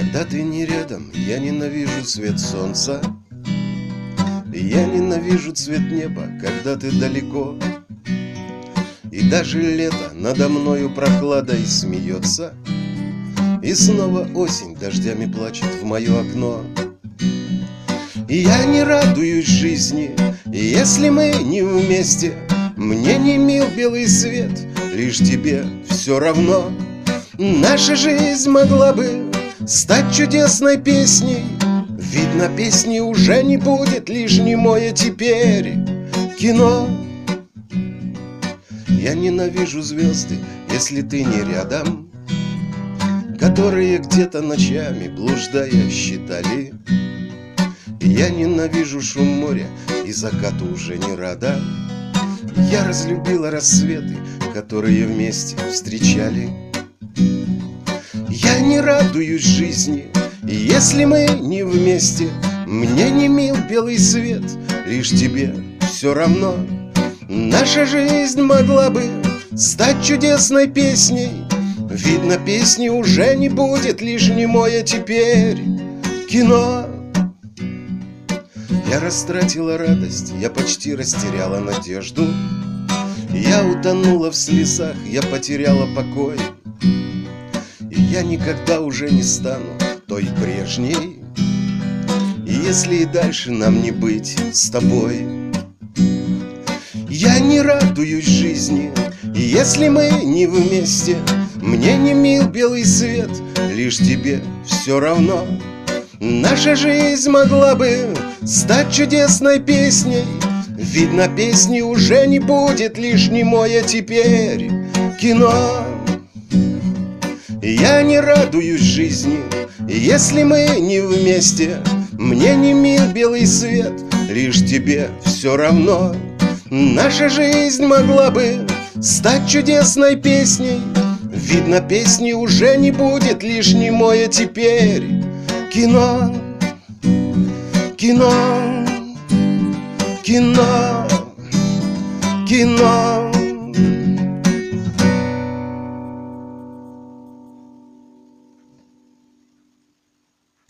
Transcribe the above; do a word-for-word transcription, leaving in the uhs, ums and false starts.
Когда ты не рядом, я ненавижу свет солнца, я ненавижу цвет неба, когда ты далеко. И даже лето надо мною прохладой смеется, и снова осень дождями плачет в мое окно. И я не радуюсь жизни, если мы не вместе. Мне не мил белый свет, лишь тебе все равно. Наша жизнь могла бы стать чудесной песней. Видно, песни уже не будет, лишь немое теперь кино. Я ненавижу звезды, если ты не рядом, которые где-то ночами, блуждая, считали. И я ненавижу шум моря, и закату уже не рада. Я разлюбила рассветы, которые вместе встречали. Я не радуюсь жизни, если мы не вместе. Мне не мил белый свет, лишь тебе все равно. Наша жизнь могла бы стать чудесной песней. Видно, песни уже не будет, лишь немое теперь кино. Я растратила радость, я почти растеряла надежду. Я утонула в слезах, я потеряла покой. И я никогда уже не стану той прежней, и если и дальше нам не быть с тобой. Я не радуюсь жизни, если мы не вместе. Мне не мил белый свет, лишь тебе все равно. Наша жизнь могла бы стать чудесной песней. Видно, песни уже не будет, лишь немое теперь кино. Я не радуюсь жизни, если мы не вместе. Мне не мил белый свет, лишь тебе все равно. Наша жизнь могла бы стать чудесной песней. Видно, песни уже не будет, лишь немое теперь кино. Кино, кино, кино.